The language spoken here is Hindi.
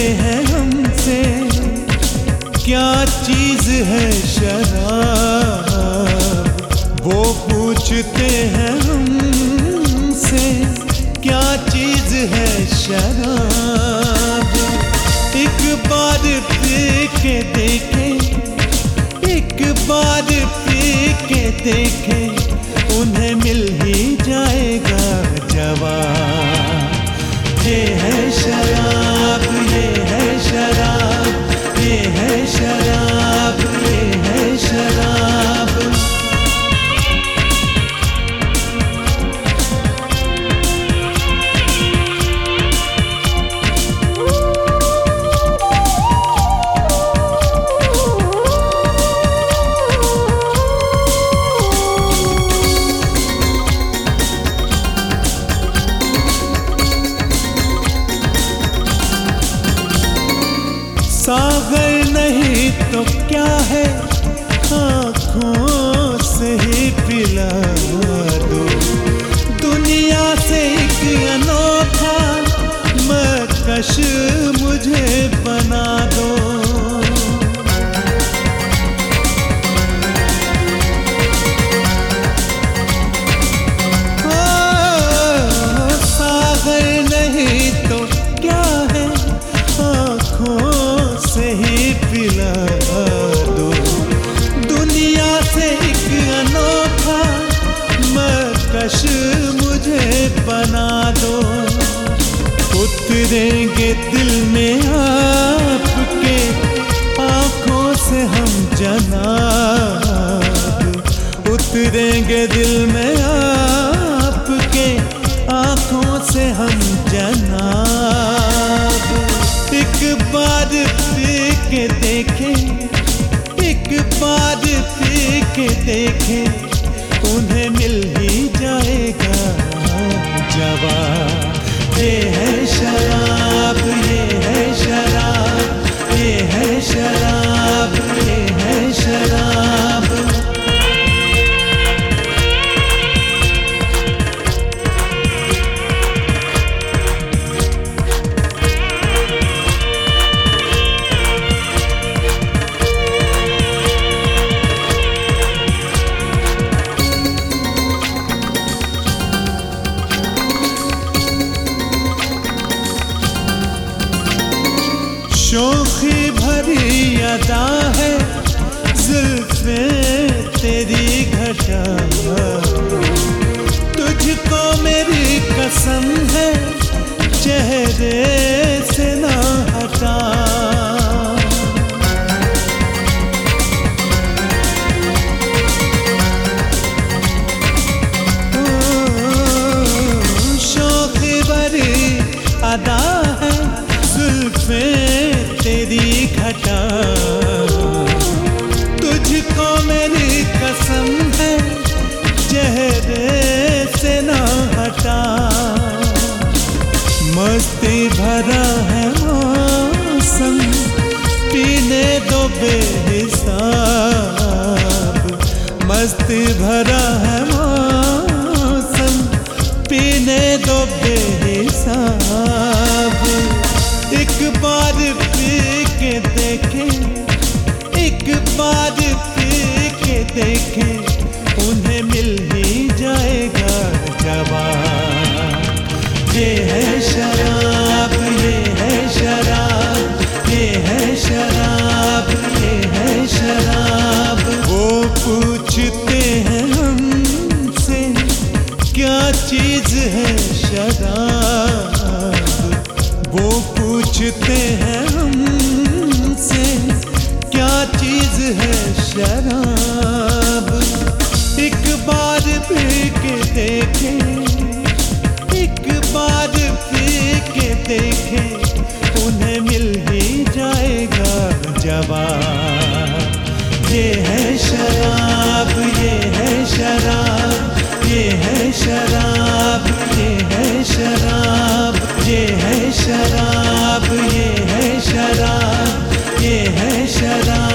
हैं हमसे क्या चीज है शराब। वो पूछते हैं हमसे क्या चीज है शराब। एक बार पी के देखें, एक बार पी के देखें, उन्हें मिल ही जाएगा जवाब। ये है शराब, ये है शराब, ये है शराब, ये है शराब। सागर नहीं तो क्या है, आँखों से ही पिला दो। दुनिया से एक अनोखा मकश मुझे बना दो। सागर नहीं तो क्या है, आँखों से ही पिला दो। दुनिया से एक अनोखा मकश मुझे बना दो। उतरेंगे दिल में आपके आँखों से हम जनाब। उतरेंगे दिल में आपके आँखों से हम जनाब। एक बार पी के देखें, एक बार पी के देखें, उन्हें मिल ही जाएगा जवाब। ये है शराब, ये है शराब, ये है शराब, ये है शराब। शोखी भरी अदा है जुल्फे तेरी घटा। तुझको मेरी कसम है चेहरे से ना हटा। शोखी भरी अदा है जुल्फे तेरी घटा। तुझको मेरी कसम है चेहरे से ना हटा। मस्ती भरा है मौसम पीने दो बेहिसाब। मस्ती भरा है मौसम पीने दो बेहिसाब। एक बार पी के देखें, एक बार पी के देखें, उन्हें मिल ही जाएगा जवाब। ये है शराब, ये है शराब, ये है शराब, ये है शराब। वो पूछते हैं हमसे क्या चीज है शराब। वो पूछते हैं हमसे क्या चीज है शराब। एक बार पी के देखें, एक बार पी के देखें, उन्हें मिल ही जाएगा जवाब। ये है शराब, ये है शराब, ये है शराब, ये है शराब, ये है शराब, ये है शराब, ये है शराब।